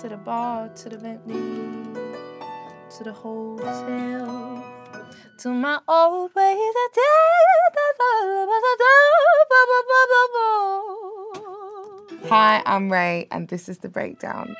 to the bar, to the Bentley, to the hotel, to my old ways of Hi, I'm Ray, and this is The Breakdown.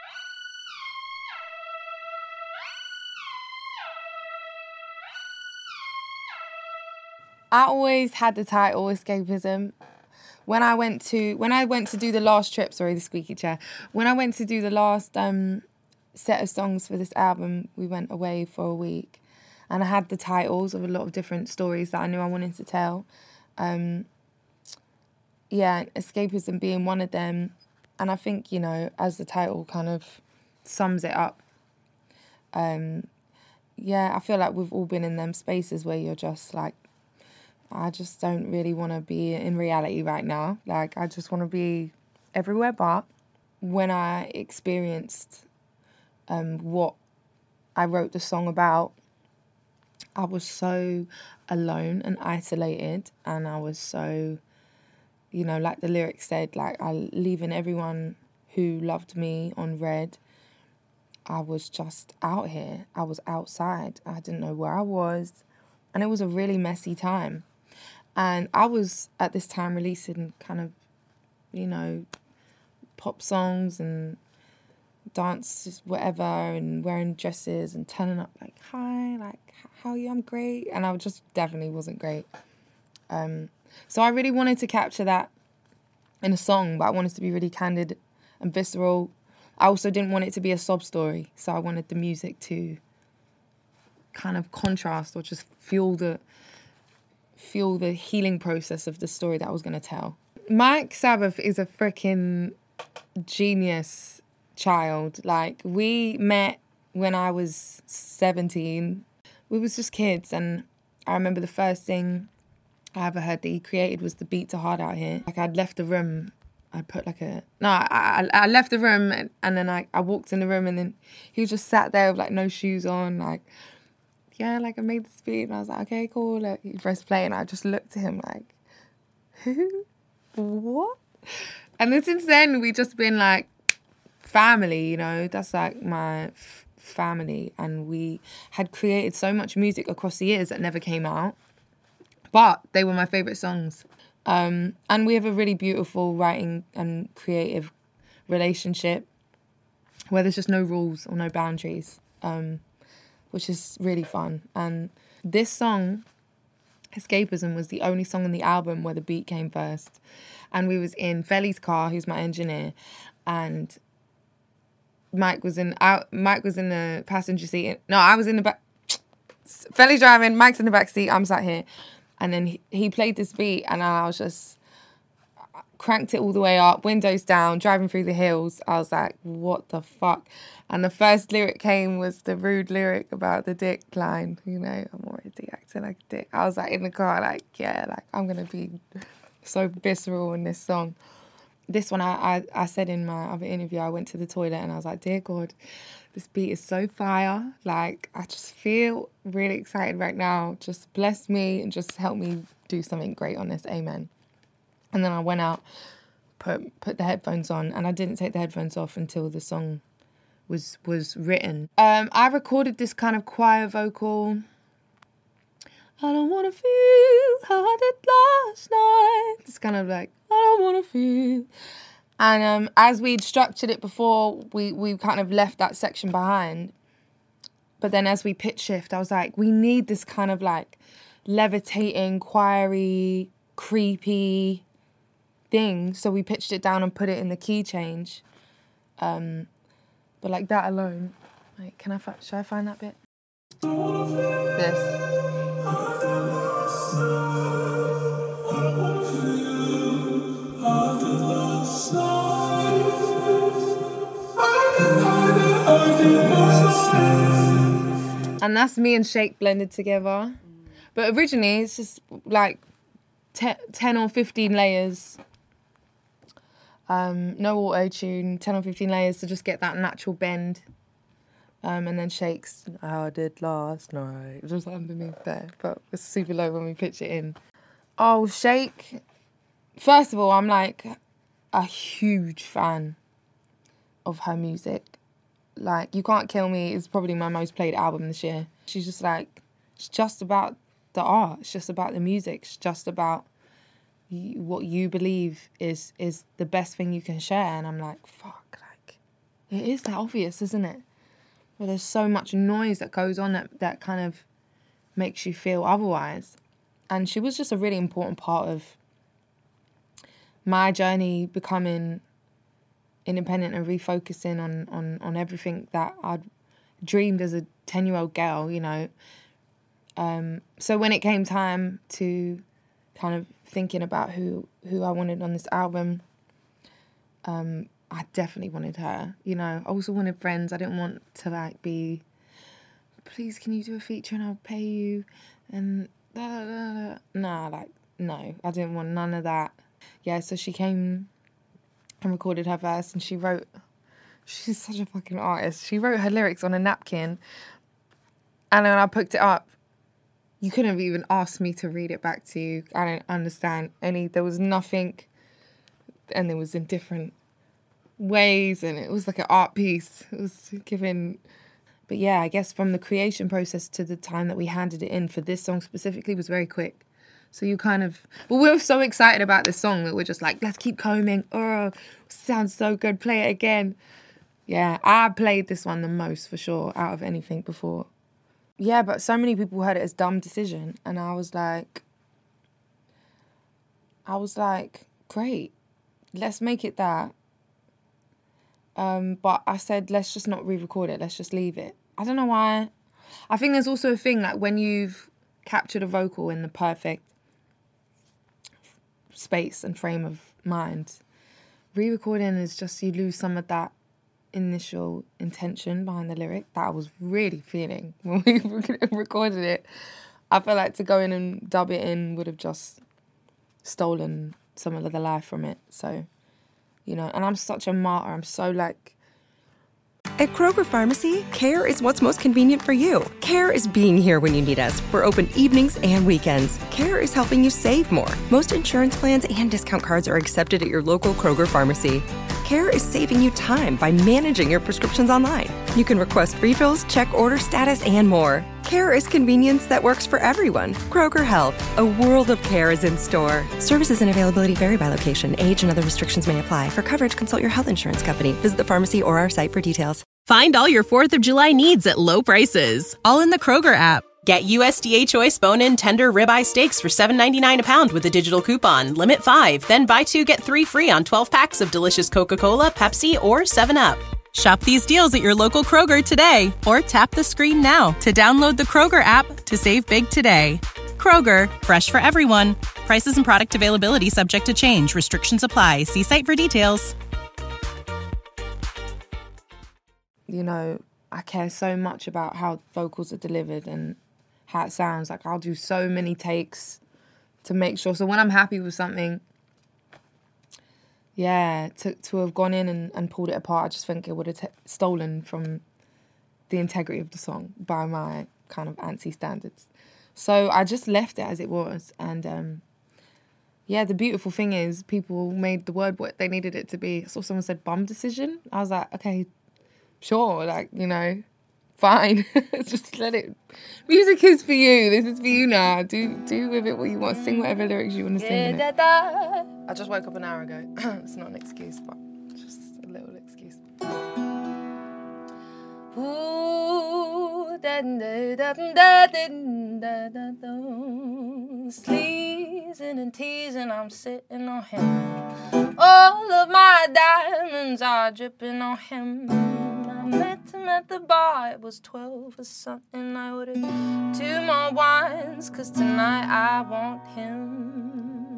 I always had the title Escapism. When I went to do the last trip, sorry, the squeaky chair. When I went to do the last set of songs for this album, we went away for a week, and I had the titles of a lot of different stories that I knew I wanted to tell. Escapism being one of them, and I think, you know, as the title kind of sums it up. I feel like we've all been in them spaces where you're just like, I just don't really want to be in reality right now. Like, I just want to be everywhere but. When I experienced what I wrote the song about, I was so alone and isolated, and I was so, you know, like the lyrics said, like, leaving everyone who loved me on red. I was just out here. I was outside. I didn't know where I was, and it was a really messy time. And I was, at this time, releasing kind of, you know, pop songs and dances, whatever, and wearing dresses and turning up like, hi, like, how are you? I'm great. And I just definitely wasn't great. So I really wanted to capture that in a song, but I wanted to be really candid and visceral. I also didn't want it to be a sob story. So I wanted the music to kind of contrast or just fuel the healing process of the story that I was going to tell. Mike Sabbath is a freaking genius child. Like, we met when I was 17. We was just kids, and I remember the first thing I ever heard that he created was the beat to Hard Out Here. Like, I'd left the room. I left the room, and then I walked in the room, and then he just sat there with like no shoes on, like, yeah, like, I made this beat, and I was like, okay, cool. Like, he pressed play, and I just looked at him like, who? What? And then since then, we just been like family, you know. That's like my family, and we had created so much music across the years that never came out, but they were my favourite songs. And we have a really beautiful writing and creative relationship where there's just no rules or no boundaries. Which is really fun. And this song, Escapism, was the only song on the album where the beat came first. And we was in Feli's car, who's my engineer, and Mike was in the passenger seat. No, I was in the back. Feli's driving, Mike's in the back seat, I'm sat here. And then he played this beat, and I was just cranked it all the way up, windows down, driving through the hills. I was like, what the fuck? And the first lyric came was the rude lyric about the dick line. You know, I'm already acting like a dick. I was like in the car, like, yeah, like, I'm going to be so visceral in this song. This one, I said in my other interview, I went to the toilet and I was like, dear God, this beat is so fire. Like, I just feel really excited right now. Just bless me and just help me do something great on this. Amen. And then I went out, put the headphones on, and I didn't take the headphones off until the song was written. I recorded this kind of choir vocal. I don't want to feel how I did last night. It's kind of like, I don't want to feel. And as we'd structured it before, we kind of left that section behind. But then as we pitch shift, I was like, we need this kind of like levitating, choiry, creepy thing. So we pitched it down and put it in the key change. But like that alone, like, should I find that bit? This. And that's me and Shake blended together. But originally it's just like 10 or 15 layers. No auto-tune, 10 or 15 layers to just get that natural bend. And then Shake's how I did last night, just underneath there. But it's super low when we pitch it in. Oh, Shake. First of all, I'm like a huge fan of her music. Like, You Can't Kill Me is probably my most played album this year. She's just like, it's just about the art. It's just about the music. It's just about what you believe is the best thing you can share. And I'm like, fuck, like, it is that obvious, isn't it? But there's so much noise that goes on that kind of makes you feel otherwise. And she was just a really important part of my journey becoming independent and refocusing on everything that I'd dreamed as a 10-year-old girl, you know. So when it came time to kind of thinking about who I wanted on this album, I definitely wanted her, you know. I also wanted friends. I didn't want to, like, be, please, can you do a feature and I'll pay you? And nah, like, no, I didn't want none of that. Yeah, so she came and recorded her verse, and she's such a fucking artist. She wrote her lyrics on a napkin, and then I picked it up. You couldn't have even asked me to read it back to you. I don't understand there was nothing, and it was in different ways, and it was like an art piece. It was given. But yeah, I guess from the creation process to the time that we handed it in for this song specifically was very quick. So you kind of, we were so excited about this song that we're just like, let's keep combing. Oh, sounds so good. Play it again. Yeah, I played this one the most for sure out of anything before. Yeah, but so many people heard it as Dumb Decision. And I was like, great, let's make it that. But I said, let's just not re-record it. Let's just leave it. I don't know why. I think there's also a thing, like, when you've captured a vocal in the perfect space and frame of mind, re-recording is just, you lose some of that initial intention behind the lyric that I was really feeling when we recorded it. I feel like to go in and dub it in would have just stolen some of the life from it. So, you know, and I'm such a martyr. I'm so like... At Kroger Pharmacy, care is what's most convenient for you. Care is being here when you need us. We're open evenings and weekends. Care is helping you save more. Most insurance plans and discount cards are accepted at your local Kroger Pharmacy. Care is saving you time by managing your prescriptions online. You can request refills, check order status, and more. Care is convenience that works for everyone. Kroger Health, a world of care is in store. Services and availability vary by location. Age and other restrictions may apply. For coverage, consult your health insurance company. Visit the pharmacy or our site for details. Find all your 4th of July needs at low prices, all in the Kroger app. Get USDA Choice bone-in tender ribeye steaks for $7.99 a pound with a digital coupon. Limit 5, then buy 2, get 3 free on 12 packs of delicious Coca-Cola, Pepsi, or 7-Up. Shop these deals at your local Kroger today, or tap the screen now to download the Kroger app to save big today. Kroger, fresh for everyone. Prices and product availability subject to change. Restrictions apply. See site for details. You know, I care so much about how vocals are delivered and how it sounds. Like, I'll do so many takes to make sure. So when I'm happy with something, yeah, to have gone in and pulled it apart, I just think it would have stolen from the integrity of the song by my kind of antsy standards. So I just left it as it was. And yeah, the beautiful thing is people made the word what they needed it to be. I saw someone said bum decision. I was like, okay, sure, like, you know, fine. Just let it. Music is for you. This is for you now. Do with it what you want. Sing whatever lyrics you want to sing in it. I just woke up an hour ago. It's not an excuse, but just a little excuse. Ooh, sleazing and teasing, I'm sitting on him. All of my diamonds are dripping on him. I met him at the bar, it was 12 or something. I ordered 2 more wines, 'cause tonight I want him.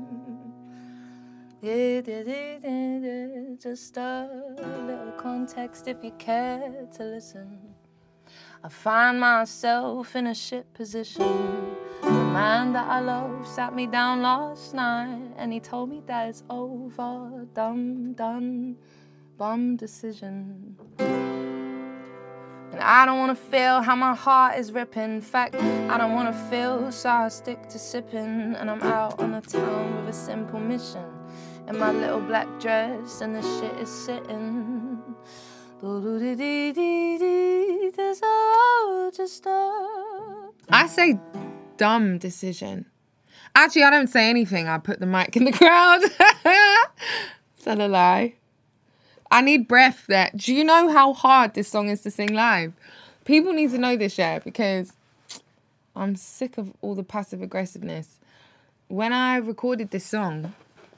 Just a little context if you care to listen. I find myself in a shit position. The man that I love sat me down last night and he told me that it's over. Done, bum decision. And I don't want to feel how my heart is ripping. In fact, I don't want to feel, so I stick to sipping. And I'm out on the town with a simple mission. In my little black dress and the shit is sitting. I say dumb decision. Actually, I don't say anything. I put the mic in the crowd. Is that a lie? I need breath there. Do you know how hard this song is to sing live? People need to know this, yeah, because I'm sick of all the passive aggressiveness. When I recorded this song,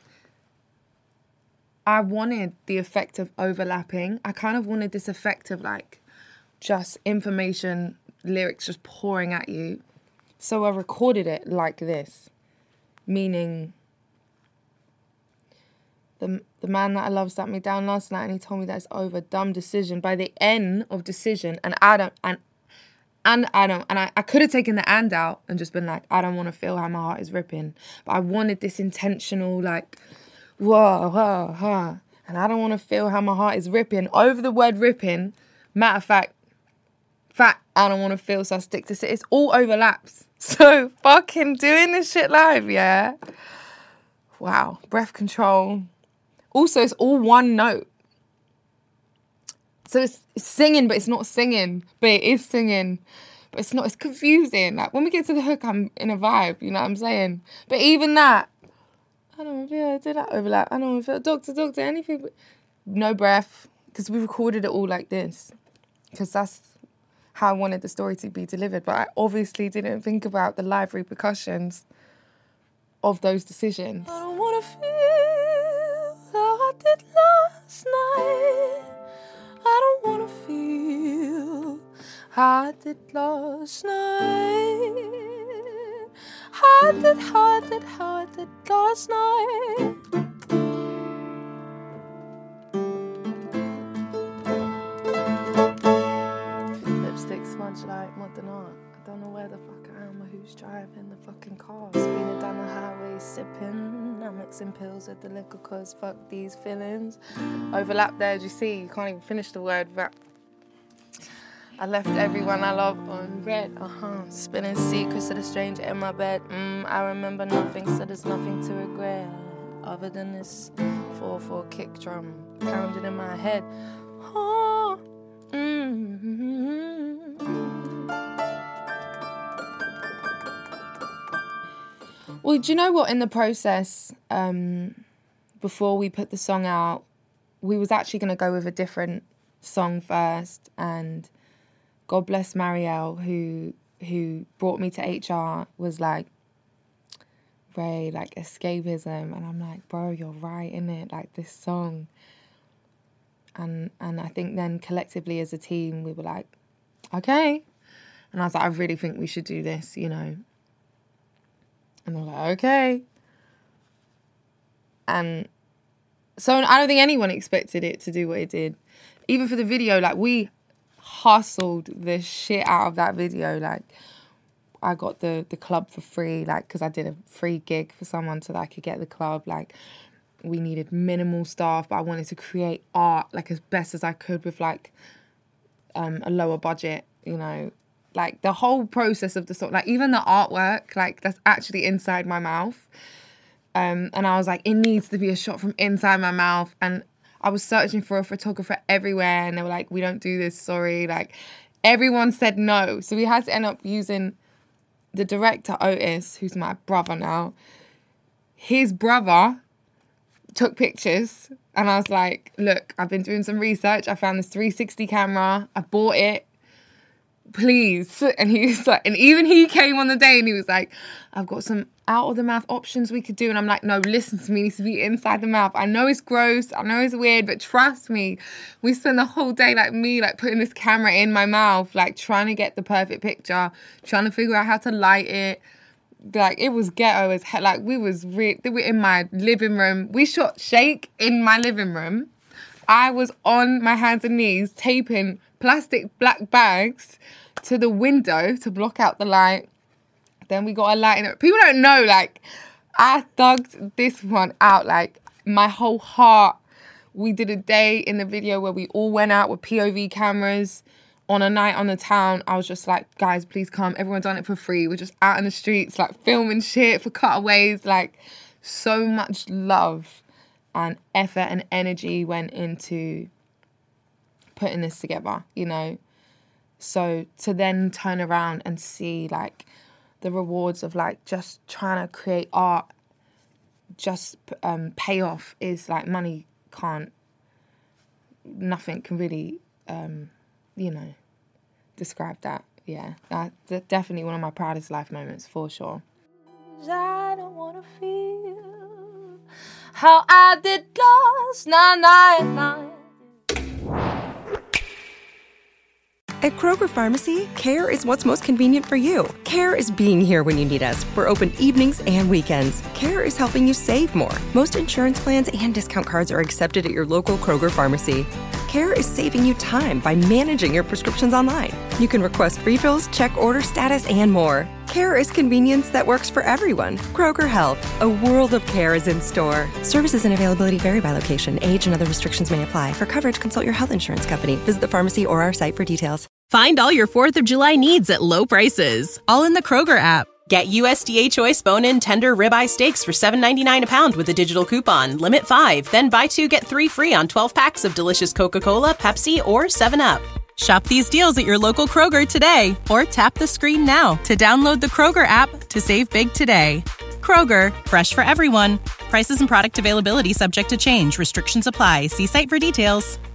I wanted the effect of overlapping. I kind of wanted this effect of like just information, lyrics just pouring at you. So I recorded it like this, meaning the man that I love sat me down last night and he told me that it's over. Dumb decision. By the end of decision, and Adam, and I could have taken the and out and just been like, I don't want to feel how my heart is ripping. But I wanted this intentional, like, whoa, whoa, whoa. And I don't want to feel how my heart is ripping. Over the word ripping, matter of fact, I don't want to feel, so I stick to it. It's all overlaps. So fucking doing this shit live, yeah? Wow. Breath control. Also, it's all one note. So it's singing, but it's not singing. But it is singing. But it's not. It's confusing. Like, when we get to the hook, I'm in a vibe. You know what I'm saying? But even that, I don't want to feel, did that overlap? I don't want to feel, doctor, anything. But no breath. Because we recorded it all like this. Because that's how I wanted the story to be delivered. But I obviously didn't think about the live repercussions of those decisions. I don't want to feel how I did last night. I don't want to feel how I did last night. How I did last night. Lipstick smudge like modern art. I don't know where the fuck I am or who's driving the fucking car. Speeding down the highway, sipping. I'm mixing pills with the liquor cause fuck these feelings. Overlap there, as you see, you can't even finish the word rap. I left everyone I love on red, spilling secrets to the stranger in my bed. I remember nothing, so there's nothing to regret. Other than this 4/4 kick drum pounding in my head. Oh, Well, do you know what? In the process, before we put the song out, we was actually going to go with a different song first, and God bless Marielle, who brought me to HR, was like, Ray, like, escapism. And I'm like, bro, you're right, innit? Like, this song. And I think then collectively as a team, we were like, okay. And I was like, I really think we should do this, you know. And they were like, okay. And so I don't think anyone expected it to do what it did. Even for the video, like, we hustled the shit out of that video. Like, I got the club for free, like, because I did a free gig for someone so that I could get the club. Like, we needed minimal staff, but I wanted to create art, like, as best as I could with, like, a lower budget, you know. Like, the whole process of the song, like, even the artwork, like, that's actually inside my mouth. And I was like, it needs to be a shot from inside my mouth. And I was searching for a photographer everywhere, and they were like, we don't do this, sorry. Like, everyone said no. So we had to end up using the director, Otis, who's my brother now. His brother took pictures, and I was like, look, I've been doing some research. I found this 360 camera. I bought it. Please. And he was like, and even he came on the day and he was like, I've got some out of the mouth options we could do. And I'm like, no, listen to me, it needs to be inside the mouth. I know it's gross, I know it's weird, but trust me, we spent the whole day, like, me, like, putting this camera in my mouth, like, trying to get the perfect picture, trying to figure out how to light it. Like, it was ghetto as hell. Like, we were in my living room. We shot Shake in my living room. I was on my hands and knees taping plastic black bags to the window to block out the light. Then we got a light in it. People don't know, like, I thugged this one out, like, my whole heart. We did a day in the video where we all went out with POV cameras on a night on the town. I was just like, guys, please come. Everyone done it for free. We're just out in the streets, like, filming shit for cutaways. Like, so much love and effort and energy went into putting this together, you know. So to then turn around and see like the rewards of like just trying to create art, just pay off is like money can't, nothing can really, you know, describe that. Yeah, that's definitely one of my proudest life moments for sure. I don't want to feel how I did last night. At Kroger Pharmacy, care is what's most convenient for you. Care is being here when you need us. We're open evenings and weekends. Care is helping you save more. Most insurance plans and discount cards are accepted at your local Kroger Pharmacy. Care is saving you time by managing your prescriptions online. You can request refills, check order status, and more. Care is convenience that works for everyone. Kroger Health, a world of care is in store. Services and availability vary by location. Age and other restrictions may apply. For coverage, consult your health insurance company. Visit the pharmacy or our site for details. Find all your 4th of July needs at low prices, all in the Kroger app. Get USDA Choice bone-in tender ribeye steaks for $7.99 a pound with a digital coupon. Limit 5, then buy 2, get 3 free on 12 packs of delicious Coca-Cola, Pepsi, or 7-Up. Shop these deals at your local Kroger today, or tap the screen now to download the Kroger app to save big today. Kroger, fresh for everyone. Prices and product availability subject to change. Restrictions apply. See site for details.